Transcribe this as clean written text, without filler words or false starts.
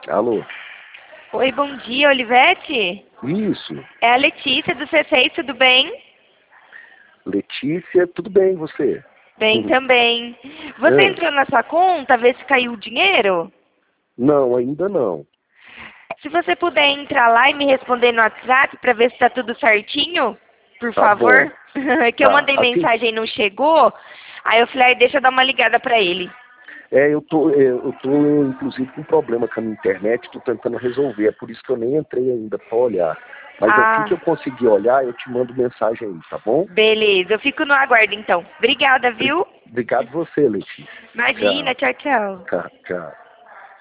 Alô? Oi, bom dia, Olivete. Isso. É a Letícia do C6, tudo bem? Letícia, tudo bem, e você? Bem também. Você É. entrou na sua conta, ver se caiu o dinheiro? Não, ainda não. Se você puder entrar lá e me responder no WhatsApp para ver se está tudo certinho, por Tá bom. favor. Que eu Tá. mandei Assim, mensagem e não chegou. Aí eu falei, deixa eu dar uma ligada para ele. eu tô inclusive com um problema com a minha internet, tô tentando resolver, é por isso que eu nem entrei ainda para olhar. Mas assim que Ah, eu conseguir olhar, eu te mando mensagem aí, tá bom? beleza. Eu fico no aguardo então. Obrigada, viu? Obrigado você, Letícia. Imagina, Tchau, tchau, tchau. tchau, tchau.